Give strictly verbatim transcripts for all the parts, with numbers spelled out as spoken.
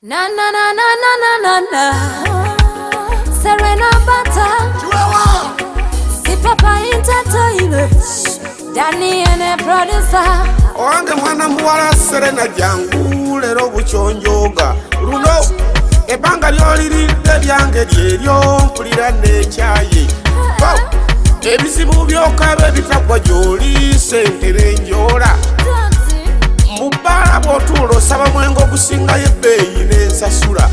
Na na na na na na na na Serena Bata Si Papa Entertainment Danny and a producer Owange mwana muwala Serena jangu lero buchonjoga luno ebanga lyoliridde lyange lyeryo mpulira n'ekyayi ebizibu byokabe bitagwa gy'oli sente n'enjoola mu bbaala bw'otuula osaba mwengo ogusingayo ebbeeyi n'ensasula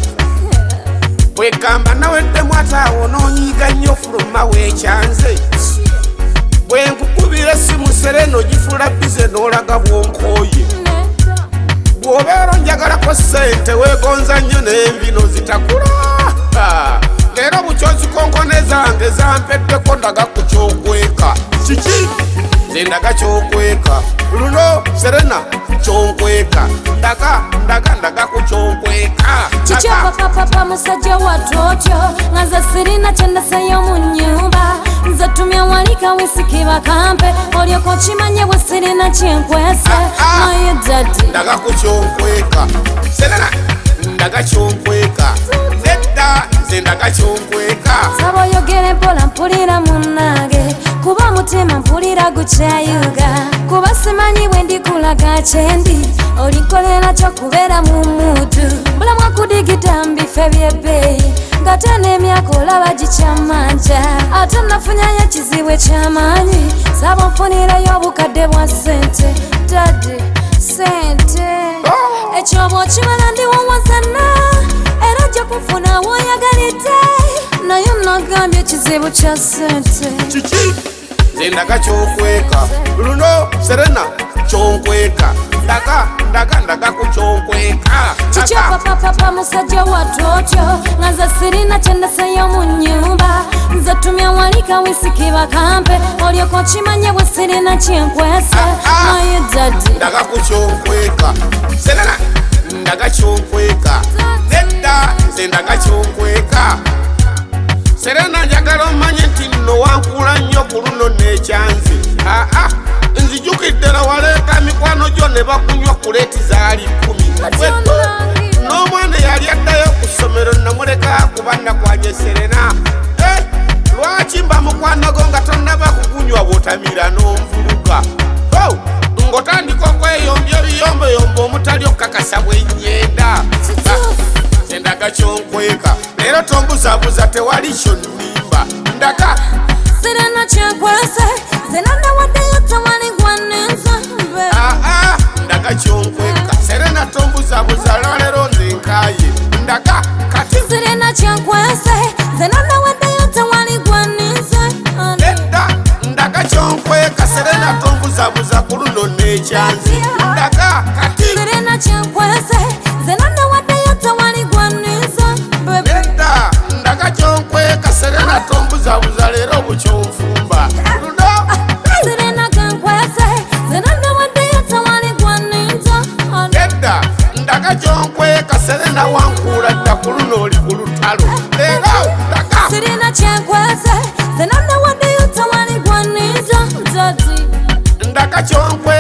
bwegamba naweddemu ate awo n'onyiiga nnyo fuluma weekyanze bwe nkukubira essimu Serena ogifuula bize n'olaga bwonkooye bw'obeera onjagalako ssente weegonza nnyo n'envino zitakula leero bukyonzi konkone zange zampeddeko ndaga ku kyokweka kiki nze ndaga kyokweka luno Serena kyonkweka ndaga ndaga ndaga ku kyokweka Chichoko papa musajja watotyo ngaza Serena chendaseyo mu nnyumba nze tumya walika wisiki bakampe olyoko kimanye bwe Serena kyenkwese naye dadi ndaga ku kyonkweka Serena ndaga kyonkweka nedda nze ndaga kyonkweka saba oyogere mpola mpulira munnange kuba mutima mpulira gukyayuga kuba simanyi bwe ndikulaga kyendi olinkolera kyokubeera mu mutu bulamu akudigita mbife byebbeeyi ngate n'emyaka olaba gikyamanja ate nafunyayo ekizibu ekyamaanyi saba nfunirayo obukadde bwa ssente dadi ssente ekyoba okimala ndiwowazana era gye kufuna woyagalidde naye nagambye ekizibu kya ssente kiki nze ndaga kyokweka luno Serena kyonkweka ndaga ndaga ndaga ku kyonkweka Chichoko papa musajja watotyo ngaza Serena chendaseyo mu nnyumba nze tumya walika wisiki bakampe olyoko kimanye bwe Serena kyenkwese naye dadi ndaga ku kyonkweka Serena ndaga kyonkweka nedda nze ndaga kyonkweka Serena njagala omanye nti nno wankula nnyo ku luno n'ekyanzi aa nzijukidde na waleeta mikwano gyo ne bakunywa kuleeti zaali kumi n'omwana yali addayo ku ssomero namuleka kuba nakwanye Serena lwaki mba mukwano go nga tonnaba kukunywa bw'otamira n'onvuluga ng'otandika okweyombya ebiyomboyombo omutali okukakasa bw'ennyenda nze ndaga kyonkweka leero tombuzabuza tewali kyonnimba ndaga Serena kyenkwese nze nandawaddeyo tewali gwanenzambe aa ndaga kyonkweka Serena tombuzabuza lwaleero nze nkaaye ndaga kati Serena kyenkwese nze nandawaddeyo tewali gwanenzambe nedda ndaga kyonkweka Serena tombuzabuza ku luno n'ekyanzi ndaga kati Serena kyenkwese nze nandawaddeyo tewali gwanenzambe nedda ndaga kyonkweka Serena tombuzabuza leero bukyonfumba luno Serena kankwese nze nandawaddeyo tewali gwanenzambe nedda ndaga kyonkweka Serena wankuula dda ku luno oli ku lutalo leero ndaga Serena kyenkwese nze nandawaddeyo tewali gwanenzambe ndaga kyonkwe